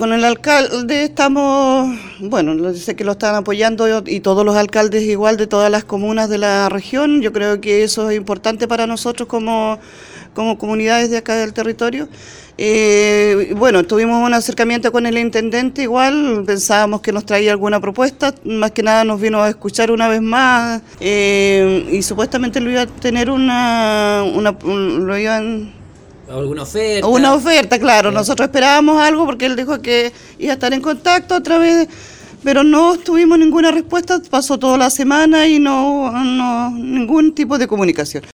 Con el alcalde estamos, bueno, sé que lo están apoyando y todos los alcaldes igual de todas las comunas de la región. Yo creo que eso es importante para nosotros como comunidades de acá del territorio. Bueno, tuvimos un acercamiento con el intendente, igual pensábamos que nos traía alguna propuesta, más que nada nos vino a escuchar una vez más y supuestamente lo iba a tener lo iban... ¿Alguna oferta? Una oferta, claro. Nosotros esperábamos algo porque él dijo que iba a estar en contacto otra vez, pero no tuvimos ninguna respuesta, pasó toda la semana y no ningún tipo de comunicación.